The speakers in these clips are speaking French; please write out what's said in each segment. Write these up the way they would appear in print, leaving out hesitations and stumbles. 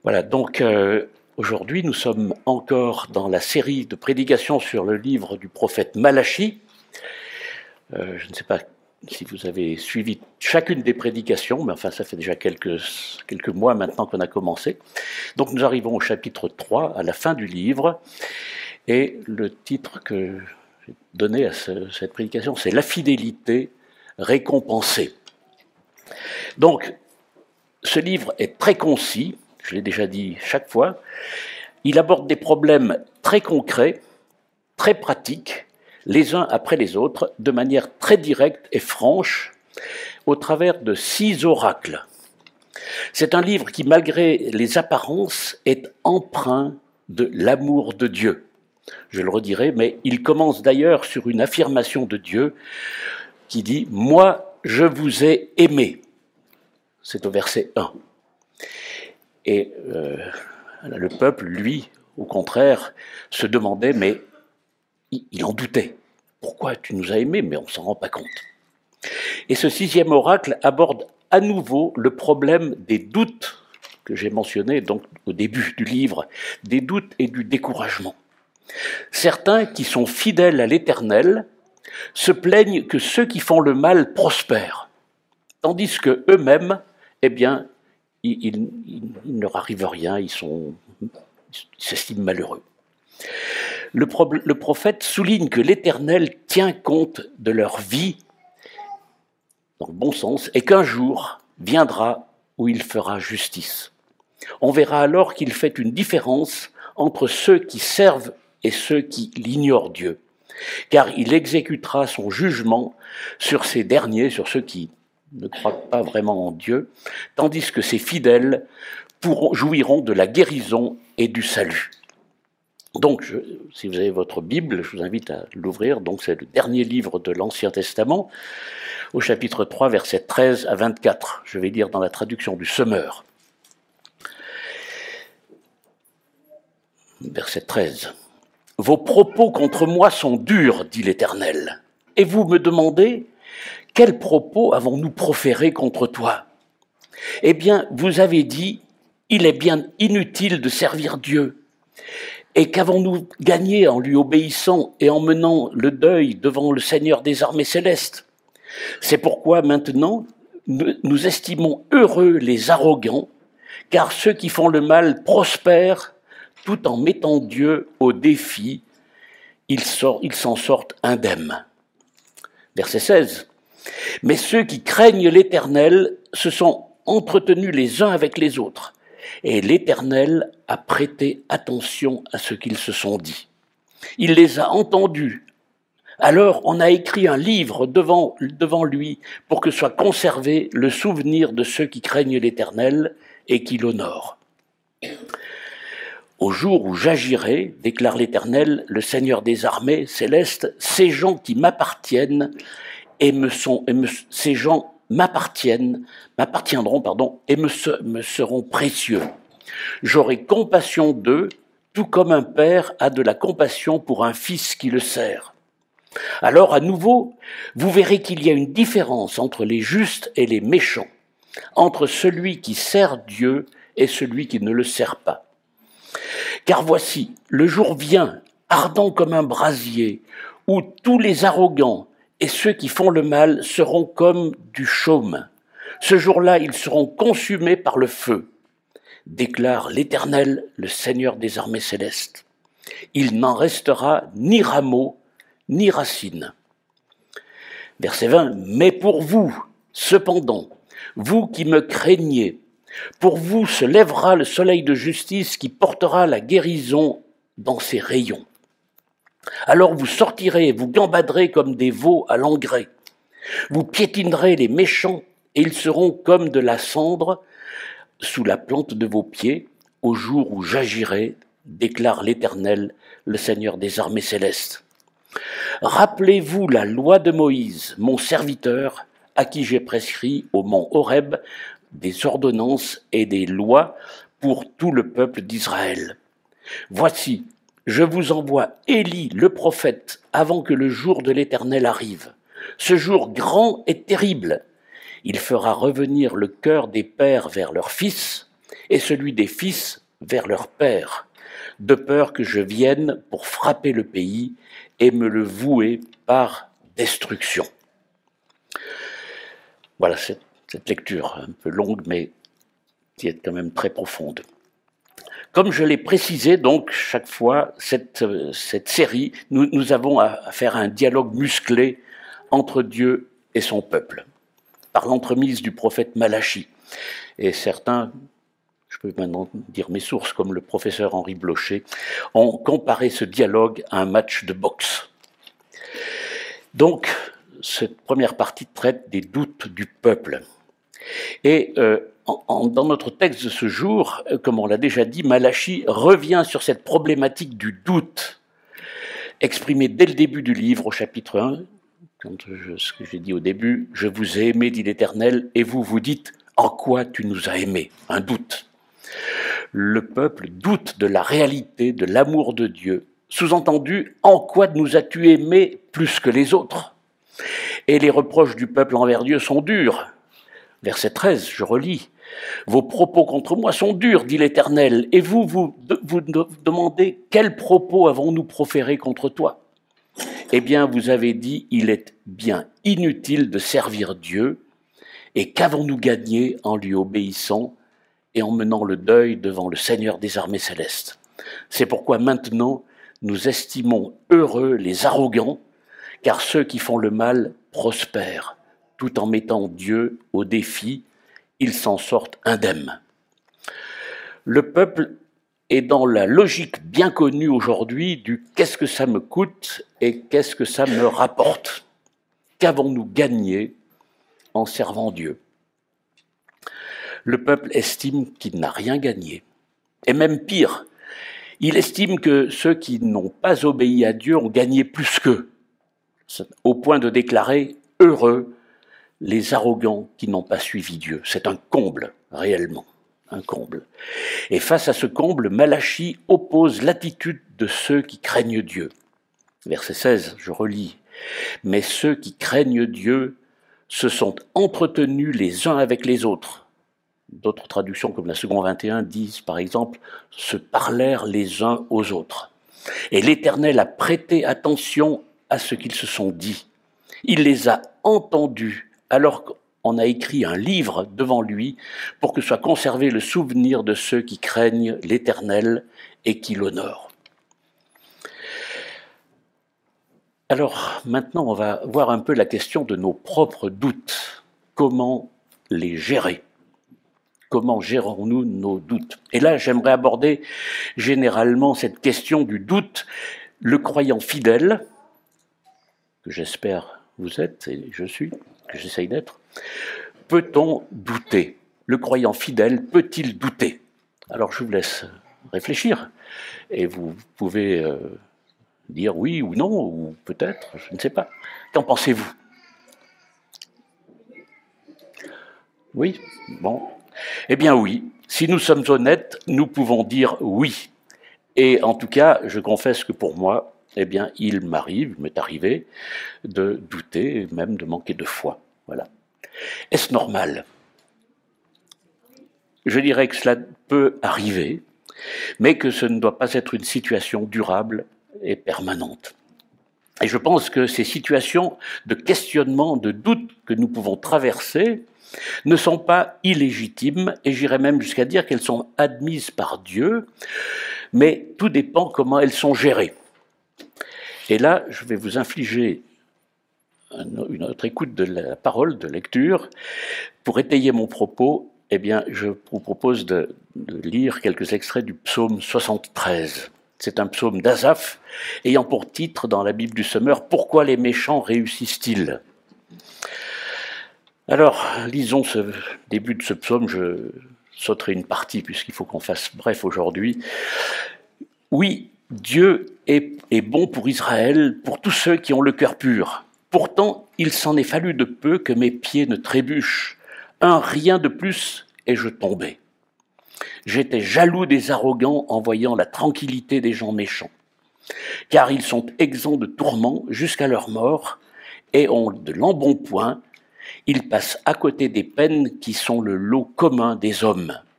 Voilà, donc aujourd'hui nous sommes encore dans la série de prédications sur le livre du prophète Malachie. Je ne sais pas si vous avez suivi chacune des prédications, mais enfin ça fait déjà quelques mois maintenant qu'on a commencé. Donc nous arrivons au chapitre 3, à la fin du livre, et le titre que j'ai donné à cette prédication, c'est « La fidélité récompensée ». Donc, ce livre est très concis, je l'ai déjà dit chaque fois. Il aborde des problèmes très concrets, très pratiques, les uns après les autres, de manière très directe et franche, au travers de 6 oracles. C'est un livre qui, malgré les apparences, est empreint de l'amour de Dieu. Je le redirai, mais il commence d'ailleurs sur une affirmation de Dieu qui dit « Moi, je vous ai aimé ». C'est au verset 1. Et le peuple, lui, au contraire, se demandait, mais il en doutait. Pourquoi tu nous as aimés, mais on ne s'en rend pas compte. Et ce 6e oracle aborde à nouveau le problème des doutes que j'ai mentionné donc au début du livre, des doutes et du découragement. Certains qui sont fidèles à l'Éternel se plaignent que ceux qui font le mal prospèrent, tandis que eux-mêmes, eh bien, il ne leur arrive rien, ils s'estiment malheureux. Le prophète souligne que l'Éternel tient compte de leur vie, dans le bon sens, et qu'un jour viendra où il fera justice. On verra alors qu'il fait une différence entre ceux qui servent et ceux qui l'ignorent Dieu, car il exécutera son jugement sur ces derniers, sur ceux qui ne croient pas vraiment en Dieu, tandis que ces fidèles jouiront de la guérison et du salut. Donc, si vous avez votre Bible, je vous invite à l'ouvrir. Donc, c'est le dernier livre de l'Ancien Testament, au chapitre 3, versets 13 à 24. Je vais lire dans la traduction du Semeur. Verset 13. « Vos propos contre moi sont durs, dit l'Éternel. Et vous me demandez, quels propos avons-nous proférés contre toi ? Eh bien, vous avez dit, il est bien inutile de servir Dieu. Et qu'avons-nous gagné en lui obéissant et en menant le deuil devant le Seigneur des armées célestes ? C'est pourquoi maintenant, nous estimons heureux les arrogants, car ceux qui font le mal prospèrent tout en mettant Dieu au défi. Ils s'en sortent indemnes. » Verset 16. « Mais ceux qui craignent l'Éternel se sont entretenus les uns avec les autres. Et l'Éternel a prêté attention à ce qu'ils se sont dit. Il les a entendus. Alors on a écrit un livre devant lui pour que soit conservé le souvenir de ceux qui craignent l'Éternel et qui l'honorent. Au jour où j'agirai, déclare l'Éternel, le Seigneur des armées célestes, ces gens qui m'appartiennent ces gens m'appartiendront et me seront précieux. J'aurai compassion d'eux, tout comme un père a de la compassion pour un fils qui le sert. Alors, à nouveau, vous verrez qu'il y a une différence entre les justes et les méchants, entre celui qui sert Dieu et celui qui ne le sert pas. Car voici, le jour vient, ardent comme un brasier, où tous les arrogants et ceux qui font le mal seront comme du chaume. Ce jour-là, ils seront consumés par le feu, déclare l'Éternel, le Seigneur des armées célestes. Il n'en restera ni rameau, ni racine. Verset 20. Mais pour vous, cependant, vous qui me craignez, pour vous se lèvera le soleil de justice qui portera la guérison dans ses rayons. Alors vous sortirez et vous gambaderez comme des veaux à l'engrais. Vous piétinerez les méchants et ils seront comme de la cendre sous la plante de vos pieds au jour où j'agirai, déclare l'Éternel, le Seigneur des armées célestes. Rappelez-vous la loi de Moïse, mon serviteur, à qui j'ai prescrit au mont Horeb des ordonnances et des lois pour tout le peuple d'Israël. Voici, je vous envoie Élie le prophète avant que le jour de l'Éternel arrive. Ce jour grand et terrible, il fera revenir le cœur des pères vers leurs fils et celui des fils vers leur père, de peur que je vienne pour frapper le pays et me le vouer par destruction. Voilà cette lecture un peu longue, mais qui est quand même très profonde. Comme je l'ai précisé, donc, chaque fois, cette série, nous avons à faire un dialogue musclé entre Dieu et son peuple, par l'entremise du prophète Malachie. Et certains, je peux maintenant dire mes sources, comme le professeur Henri Blocher, ont comparé ce dialogue à un match de boxe. Donc, cette première partie traite des doutes du peuple. Et dans notre texte de ce jour, comme on l'a déjà dit, Malachie revient sur cette problématique du doute, exprimée dès le début du livre, au chapitre 1, ce que j'ai dit au début, « Je vous ai aimé, dit l'Éternel, et vous vous dites, en quoi tu nous as aimés ?» Un doute. Le peuple doute de la réalité, de l'amour de Dieu. Sous-entendu, en quoi nous as-tu aimés plus que les autres ? Et les reproches du peuple envers Dieu sont durs. Verset 13, je relis. « Vos propos contre moi sont durs, dit l'Éternel, et vous demandez quels propos avons-nous proférés contre toi ? Eh bien, vous avez dit, il est bien inutile de servir Dieu, et qu'avons-nous gagné en lui obéissant et en menant le deuil devant le Seigneur des armées célestes ? C'est pourquoi maintenant, nous estimons heureux les arrogants, car ceux qui font le mal prospèrent. Tout en mettant Dieu au défi, ils s'en sortent indemnes. » Le peuple est dans la logique bien connue aujourd'hui du « qu'est-ce que ça me coûte et qu'est-ce que ça me rapporte ?» Qu'avons-nous gagné en servant Dieu ? Le peuple estime qu'il n'a rien gagné. Et même pire, il estime que ceux qui n'ont pas obéi à Dieu ont gagné plus qu'eux, au point de déclarer « heureux » les arrogants qui n'ont pas suivi Dieu. C'est un comble, réellement, un comble. Et face à ce comble, Malachie oppose l'attitude de ceux qui craignent Dieu. Verset 16, je relis. « Mais ceux qui craignent Dieu se sont entretenus les uns avec les autres. » D'autres traductions, comme la seconde 21, disent, par exemple, « se parlèrent les uns aux autres. » Et l'Éternel a prêté attention à ce qu'ils se sont dit. Il les a entendus, alors qu'on a écrit un livre devant lui pour que soit conservé le souvenir de ceux qui craignent l'Éternel et qui l'honorent. Alors, maintenant, on va voir un peu la question de nos propres doutes. Comment les gérer ? Comment gérons-nous nos doutes ? Et là, j'aimerais aborder généralement cette question du doute. Le croyant fidèle, que j'espère vous êtes, et je suis, que j'essaye d'être, peut-on douter ? Le croyant fidèle peut-il douter ? Alors je vous laisse réfléchir, et vous pouvez dire oui ou non, ou peut-être, je ne sais pas. Qu'en pensez-vous ? Oui ? Bon. Eh bien oui, si nous sommes honnêtes, nous pouvons dire oui. Et en tout cas, je confesse que pour moi, eh bien, il m'est arrivé de douter, même de manquer de foi. Voilà. Est-ce normal ? Je dirais que cela peut arriver, mais que ce ne doit pas être une situation durable et permanente. Et je pense que ces situations de questionnement, de doute que nous pouvons traverser ne sont pas illégitimes, et j'irais même jusqu'à dire qu'elles sont admises par Dieu, mais tout dépend comment elles sont gérées. Et là, je vais vous infliger une autre écoute de la parole, de lecture. Pour étayer mon propos, eh bien, je vous propose de lire quelques extraits du psaume 73. C'est un psaume d'Asaph, ayant pour titre dans la Bible du Semeur « Pourquoi les méchants réussissent-ils » Alors, lisons ce début de ce psaume, je sauterai une partie puisqu'il faut qu'on fasse bref aujourd'hui. Oui, Dieu est bon pour Israël, pour tous ceux qui ont le cœur pur. Pourtant, il s'en est fallu de peu que mes pieds ne trébuchent. Un rien de plus et je tombais. J'étais jaloux des arrogants en voyant la tranquillité des gens méchants, car ils sont exempts de tourments jusqu'à leur mort et ont de l'embonpoint. Ils passent à côté des peines qui sont le lot commun des hommes.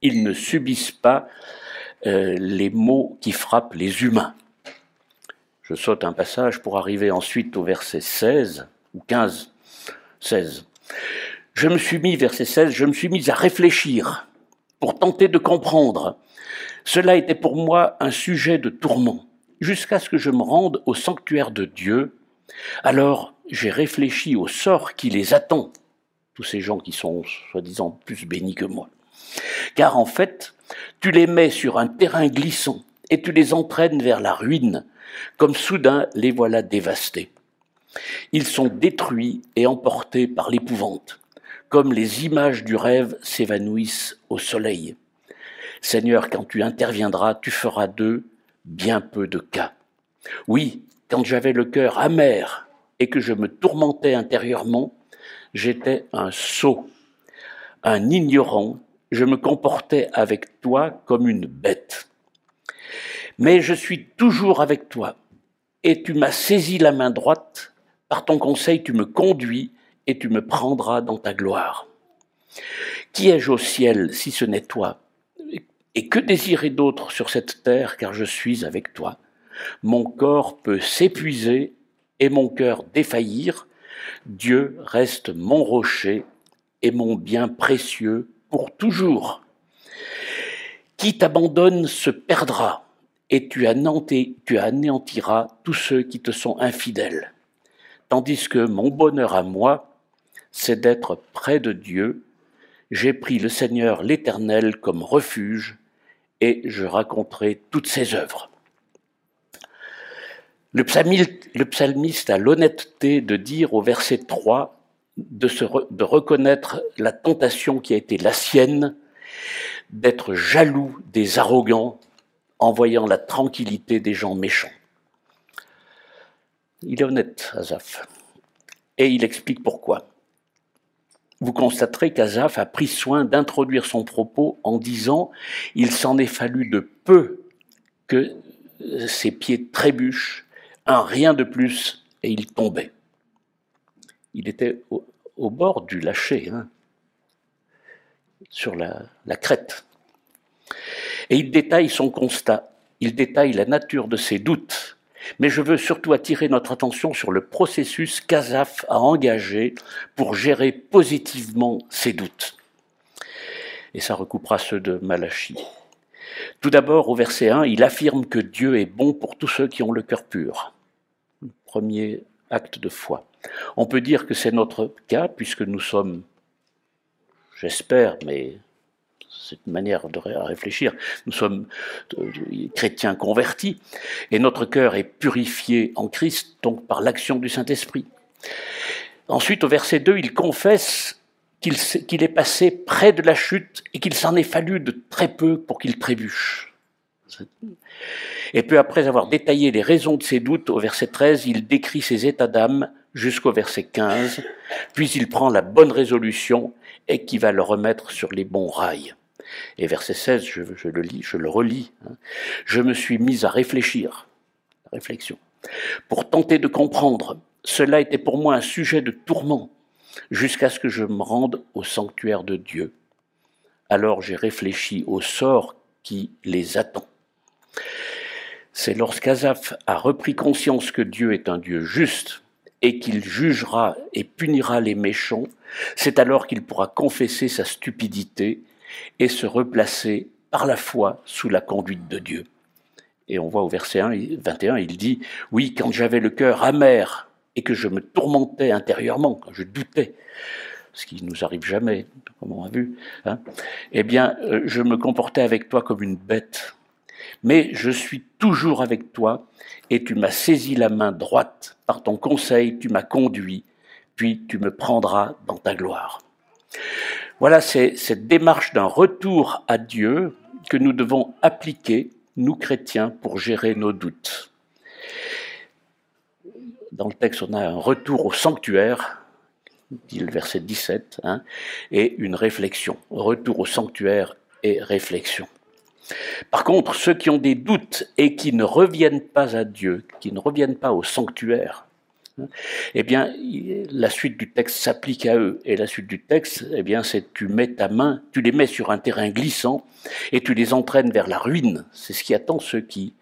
Ils ne subissent pas les maux qui frappent les humains. Je saute un passage pour arriver ensuite au verset 16 ou 15, 16. Verset 16, je me suis mis à réfléchir pour tenter de comprendre. Cela était pour moi un sujet de tourment, jusqu'à ce que je me rende au sanctuaire de Dieu. Alors j'ai réfléchi au sort qui les attend, tous ces gens qui sont soi-disant plus bénis que moi. Car en fait, tu les mets sur un terrain glissant et tu les entraînes vers la ruine, comme soudain les voilà dévastés. Ils sont détruits et emportés par l'épouvante, comme les images du rêve s'évanouissent au soleil. Seigneur, quand tu interviendras, tu feras d'eux bien peu de cas. Oui, quand j'avais le cœur amer et que je me tourmentais intérieurement, j'étais un sot, un ignorant, je me comportais avec toi comme une bête. Mais je suis toujours avec toi, et tu m'as saisi la main droite, par ton conseil tu me conduis, et tu me prendras dans ta gloire. Qui ai-je au ciel si ce n'est toi? Et que désirer d'autre sur cette terre, car je suis avec toi? Mon corps peut s'épuiser et mon cœur défaillir. Dieu reste mon rocher et mon bien précieux pour toujours. Qui t'abandonne se perdra, et tu anéantiras tous ceux qui te sont infidèles. Tandis que mon bonheur à moi, c'est d'être près de Dieu. J'ai pris le Seigneur l'Éternel comme refuge, et je raconterai toutes ses œuvres. Le psalmiste a l'honnêteté de dire au verset 3 de reconnaître la tentation qui a été la sienne, d'être jaloux des arrogants en voyant la tranquillité des gens méchants. Il est honnête, Asaph, et il explique pourquoi. Vous constaterez qu'Asaph a pris soin d'introduire son propos en disant « Il s'en est fallu de peu que ses pieds trébuchent, un rien de plus, et il tombait. » Il était au bord du lâcher, sur la crête. Et il détaille son constat, il détaille la nature de ses doutes. Mais je veux surtout attirer notre attention sur le processus qu'Asaph a engagé pour gérer positivement ses doutes. Et ça recoupera ceux de Malachie. Tout d'abord, au verset 1, il affirme que Dieu est bon pour tous ceux qui ont le cœur pur. Premier acte de foi. On peut dire que c'est notre cas, puisque nous sommes, j'espère, mais c'est une manière de réfléchir, nous sommes chrétiens convertis, et notre cœur est purifié en Christ, donc par l'action du Saint-Esprit. Ensuite, au verset 2, il confesse qu'il est passé près de la chute et qu'il s'en est fallu de très peu pour qu'il trébuche. Et peu après avoir détaillé les raisons de ses doutes, au verset 13, il décrit ses états d'âme jusqu'au verset 15, puis il prend la bonne résolution et qui va le remettre sur les bons rails. Et verset 16, je le relis. Je me suis mis à réfléchir, réflexion, pour tenter de comprendre. Cela était pour moi un sujet de tourment, jusqu'à ce que je me rende au sanctuaire de Dieu. Alors j'ai réfléchi au sort qui les attend. C'est lorsqu'Asaph a repris conscience que Dieu est un Dieu juste et qu'il jugera et punira les méchants, c'est alors qu'il pourra confesser sa stupidité et se replacer par la foi sous la conduite de Dieu. Et on voit au verset 21, il dit « Oui, quand j'avais le cœur amer et que je me tourmentais intérieurement, quand je doutais, ce qui ne nous arrive jamais, comme on a vu, eh bien, je me comportais avec toi comme une bête. Mais je suis toujours avec toi et tu m'as saisi la main droite. Par ton conseil, tu m'as conduit, puis tu me prendras dans ta gloire. » Voilà, c'est cette démarche d'un retour à Dieu que nous devons appliquer, nous chrétiens, pour gérer nos doutes. Dans le texte, on a un retour au sanctuaire, dit le verset 17, et une réflexion. Retour au sanctuaire et réflexion. Par contre, ceux qui ont des doutes et qui ne reviennent pas à Dieu, qui ne reviennent pas au sanctuaire, Eh bien, la suite du texte s'applique à eux. Et la suite du texte, eh bien, c'est tu mets ta main, tu les mets sur un terrain glissant et tu les entraînes vers la ruine. C'est ce qui attend ceux qui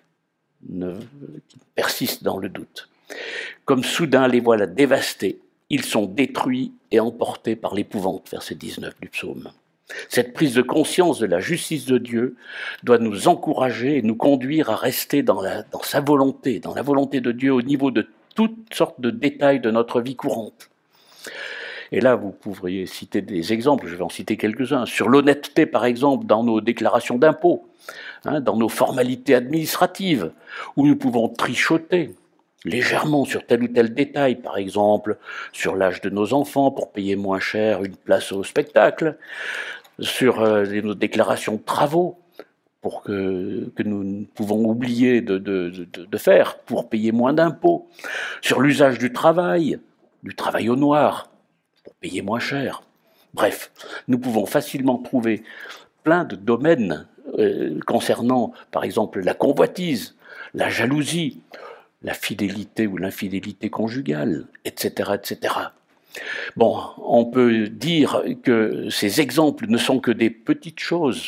persistent dans le doute. Comme soudain les voilà dévastés, ils sont détruits et emportés par l'épouvante, verset 19 du psaume. Cette prise de conscience de la justice de Dieu doit nous encourager et nous conduire à rester dans sa volonté, dans la volonté de Dieu au niveau de toutes sortes de détails de notre vie courante. Et là, vous pourriez citer des exemples, je vais en citer quelques-uns, sur l'honnêteté, par exemple, dans nos déclarations d'impôts, dans nos formalités administratives, où nous pouvons trichoter légèrement sur tel ou tel détail, par exemple sur l'âge de nos enfants pour payer moins cher une place au spectacle, sur nos déclarations de travaux que nous pouvons oublier de faire pour payer moins d'impôts, sur l'usage du travail au noir pour payer moins cher. Bref, nous pouvons facilement trouver plein de domaines concernant, par exemple, la convoitise, la jalousie, la fidélité ou l'infidélité conjugale, etc., etc. Bon, on peut dire que ces exemples ne sont que des petites choses,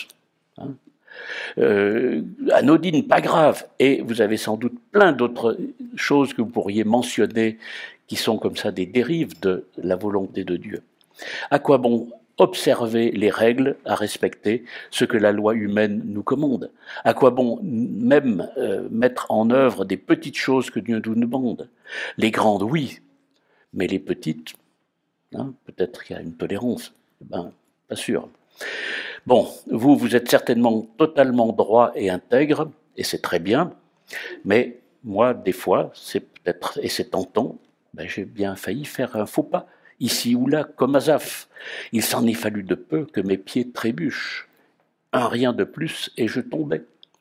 anodines, pas graves, et vous avez sans doute plein d'autres choses que vous pourriez mentionner qui sont comme ça des dérives de la volonté de Dieu. À quoi bon observer les règles à respecter, ce que la loi humaine nous commande? À quoi bon même mettre en œuvre des petites choses que Dieu nous demande? Les grandes, oui, mais les petites, peut-être qu'il y a une tolérance. Pas sûr. Bon, vous êtes certainement totalement droit et intègre, et c'est très bien, mais moi, des fois, c'est peut-être, et c'est tentant, j'ai bien failli faire un faux pas. Ici ou là, comme Asaph. Il s'en est fallu de peu que mes pieds trébuchent. Un rien de plus et je tombais.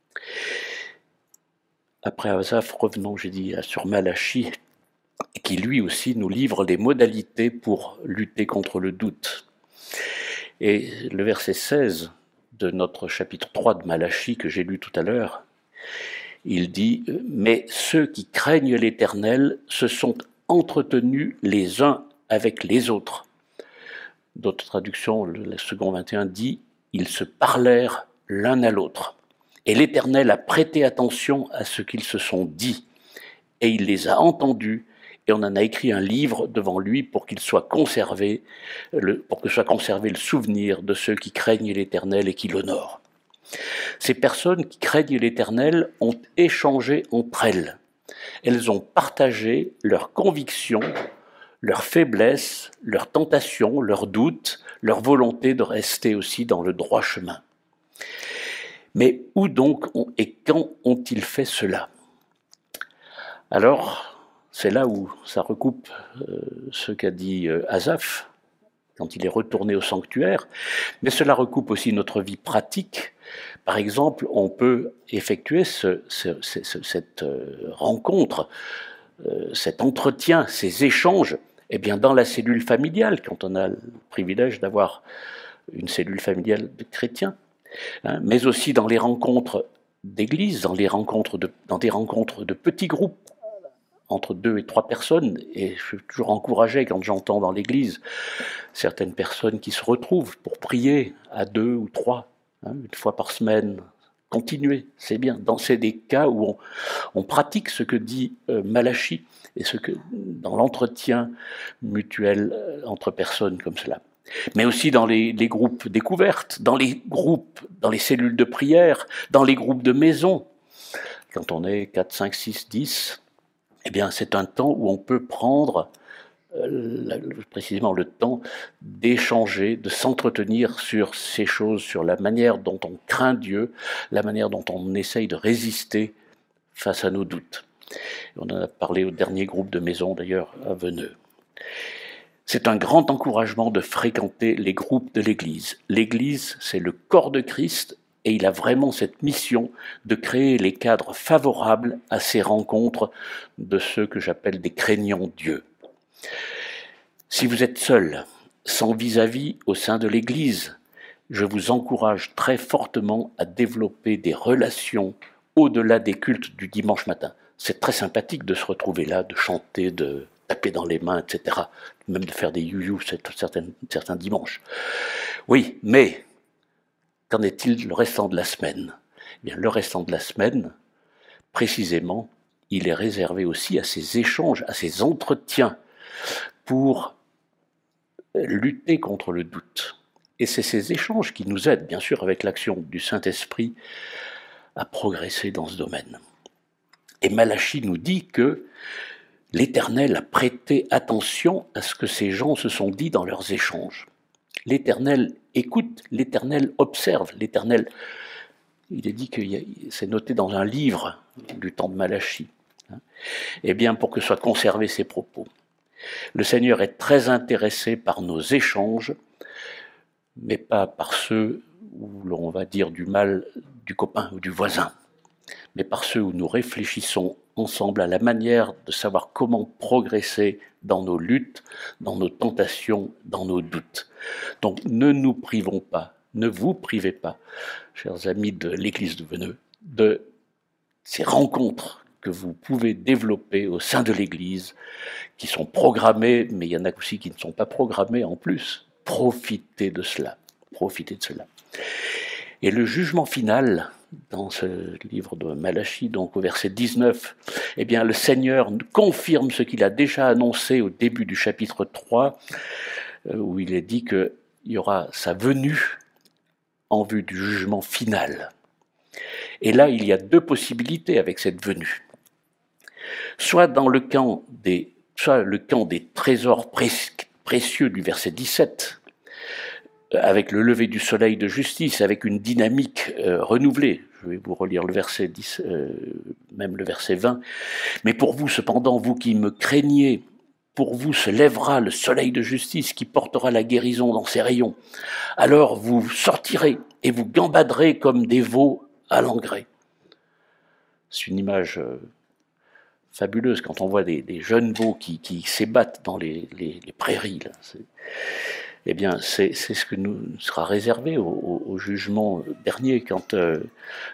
Après Asaph, revenons, j'ai dit, sur Malachie, qui lui aussi nous livre les modalités pour lutter contre le doute. Et le verset 16 de notre chapitre 3 de Malachie, que j'ai lu tout à l'heure, il dit « Mais ceux qui craignent l'Éternel se sont entretenus les uns avec les autres. » D'autres traductions, le second 21 dit « Ils se parlèrent l'un à l'autre. Et l'Éternel a prêté attention à ce qu'ils se sont dit, et il les a entendus, et on en a écrit un livre devant lui pour qu'il soit conservé, pour que soit conservé le souvenir de ceux qui craignent l'Éternel et qui l'honorent. » Ces personnes qui craignent l'Éternel ont échangé entre elles. Elles ont partagé leurs convictions, leurs faiblesses, leurs tentations, leurs doutes, leur volonté de rester aussi dans le droit chemin. Mais où donc et quand ont-ils fait cela? Alors, c'est là où ça recoupe ce qu'a dit Asaph quand il est retourné au sanctuaire, mais cela recoupe aussi notre vie pratique. Par exemple, on peut effectuer cette rencontre, cet entretien, ces échanges, dans la cellule familiale, quand on a le privilège d'avoir une cellule familiale de chrétiens, mais aussi dans les rencontres d'église, dans des rencontres de petits groupes, entre 2 et 3 personnes, et je suis toujours encouragé quand j'entends dans l'église certaines personnes qui se retrouvent pour prier à 2 ou 3, une fois par semaine. Continuez, c'est bien. C'est des cas où on pratique ce que dit Malachie, et ce que dans l'entretien mutuel entre personnes comme cela. Mais aussi dans les groupes découvertes, dans les cellules de prière, dans les groupes de maison. Quand on est 4, 5, 6, 10, c'est un temps où on peut prendre précisément le temps d'échanger, de s'entretenir sur ces choses, sur la manière dont on craint Dieu, la manière dont on essaye de résister face à nos doutes. On en a parlé au dernier groupe de maison, d'ailleurs, à Veneux. C'est un grand encouragement de fréquenter les groupes de l'Église. L'Église, c'est le corps de Christ, et il a vraiment cette mission de créer les cadres favorables à ces rencontres de ceux que j'appelle des craignants Dieu. Si vous êtes seul, sans vis-à-vis au sein de l'Église, je vous encourage très fortement à développer des relations au-delà des cultes du dimanche matin. c'est très sympathique de se retrouver là, de chanter, de taper dans les mains, etc. Même de faire des you-you certains dimanches. Oui, mais qu'en est-il le restant de la semaine ? Eh bien, le restant de la semaine, précisément, il est réservé aussi à ces échanges, à ces entretiens pour lutter contre le doute. Et c'est ces échanges qui nous aident, bien sûr, avec l'action du Saint-Esprit, à progresser dans ce domaine. Et Malachie nous dit que l'Éternel a prêté attention à ce que ces gens se sont dit dans leurs échanges. L'Éternel écoute, l'Éternel observe, l'Éternel, il est dit que c'est noté dans un livre du temps de Malachie. Eh bien, pour que soient conservés ces propos. Le Seigneur est très intéressé par nos échanges, mais pas par ceux où l'on va dire du mal du copain ou du voisin, mais par ceux où nous réfléchissons ensemble à la manière de savoir comment progresser dans nos luttes, dans nos tentations, dans nos doutes. Donc ne nous privons pas, ne vous privez pas, chers amis de l'Église de Veneux, de ces rencontres que vous pouvez développer au sein de l'Église, qui sont programmées, mais il y en a aussi qui ne sont pas programmées en plus. Profitez de cela, profitez de cela. Et le jugement final, dans ce livre de Malachie, donc au verset 19, eh bien le Seigneur confirme ce qu'il a déjà annoncé au début du chapitre 3, où il est dit qu'il y aura sa venue en vue du jugement final. Et là, il y a deux possibilités avec cette venue. Soit dans le camp des trésors précieux du verset 17, avec le lever du soleil de justice, avec une dynamique renouvelée. Je vais vous relire le verset 10, même le verset 20. Mais pour vous, cependant, vous qui me craignez, pour vous se lèvera le soleil de justice qui portera la guérison dans ses rayons. Alors vous sortirez et vous gambaderez comme des veaux à l'engrais. C'est une image fabuleuse quand on voit des jeunes veaux qui s'ébattent dans les prairies. Là. Eh bien, c'est ce que nous sera réservé au jugement dernier quand le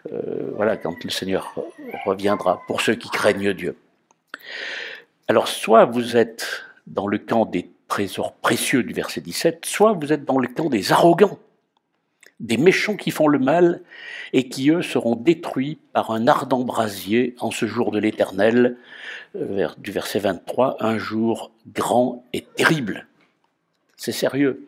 Seigneur reviendra pour ceux qui craignent Dieu. Alors, soit vous êtes dans le camp des trésors précieux du verset 17, soit vous êtes dans le camp des arrogants, des méchants qui font le mal et qui, eux, seront détruits par un ardent brasier en ce jour de l'Éternel, du verset 23, un jour grand et terrible. C'est sérieux.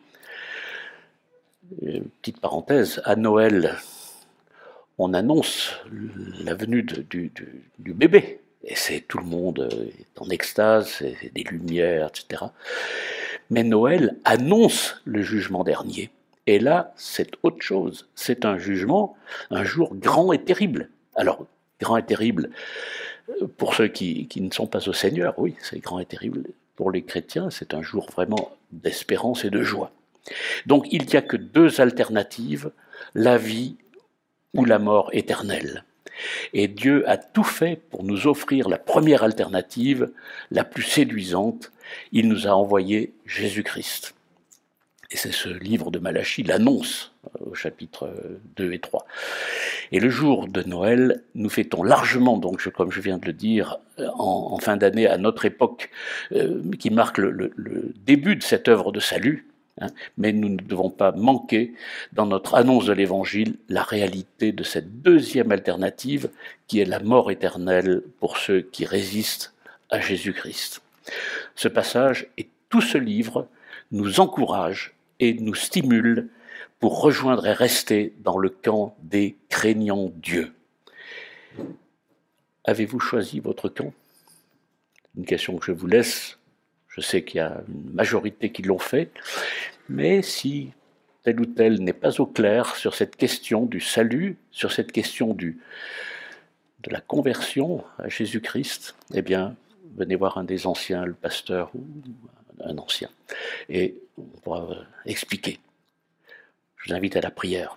Petite parenthèse, à Noël, on annonce la venue du bébé. Et tout le monde est en extase, c'est des lumières, etc. Mais Noël annonce le jugement dernier. Et là, c'est autre chose. C'est un jugement, un jour grand et terrible. Alors, grand et terrible, pour ceux qui ne sont pas au Seigneur, oui, c'est grand et terrible. Pour les chrétiens, c'est un jour vraiment d'espérance et de joie. Donc, il n'y a que deux alternatives, la vie ou la mort éternelle. Et Dieu a tout fait pour nous offrir la première alternative, la plus séduisante. Il nous a envoyé Jésus-Christ. Et c'est ce livre de Malachie l'annonce au chapitre 2 et 3. Et le jour de Noël, nous fêtons largement, donc comme je viens de le dire, en fin d'année, à notre époque, qui marque le début de cette œuvre de salut, mais nous ne devons pas manquer, dans notre annonce de l'Évangile, la réalité de cette deuxième alternative, qui est la mort éternelle pour ceux qui résistent à Jésus-Christ. Ce passage et tout ce livre nous encourage et nous stimule pour rejoindre et rester dans le camp des craignants Dieu. Avez-vous choisi votre camp ? Une question que je vous laisse. Je sais qu'il y a une majorité qui l'ont fait, mais si tel ou tel n'est pas au clair sur cette question du salut, sur cette question de la conversion à Jésus-Christ, eh bien, venez voir un des anciens, le pasteur ou un ancien, et on pourra expliquer. Je vous invite à la prière.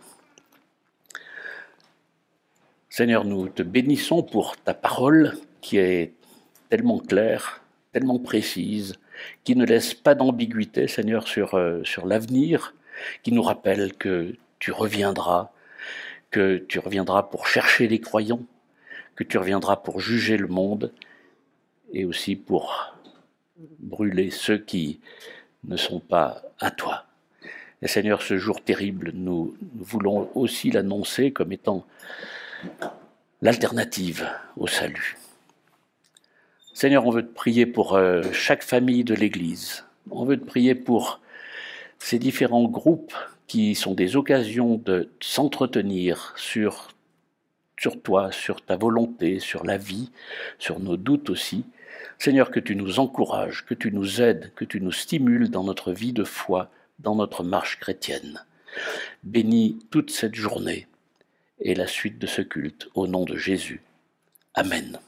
Seigneur, nous te bénissons pour ta parole qui est tellement claire, tellement précise, qui ne laisse pas d'ambiguïté, Seigneur, sur l'avenir, qui nous rappelle que tu reviendras pour chercher les croyants, que tu reviendras pour juger le monde et aussi pour brûler ceux qui ne sont pas à toi. Et Seigneur, ce jour terrible, nous voulons aussi l'annoncer comme étant l'alternative au salut. Seigneur, on veut te prier pour chaque famille de l'Église. On veut te prier pour ces différents groupes qui sont des occasions de s'entretenir sur toi, sur ta volonté, sur la vie, sur nos doutes aussi. Seigneur, que tu nous encourages, que tu nous aides, que tu nous stimules dans notre vie de foi, dans notre marche chrétienne. Bénis toute cette journée et la suite de ce culte au nom de Jésus. Amen.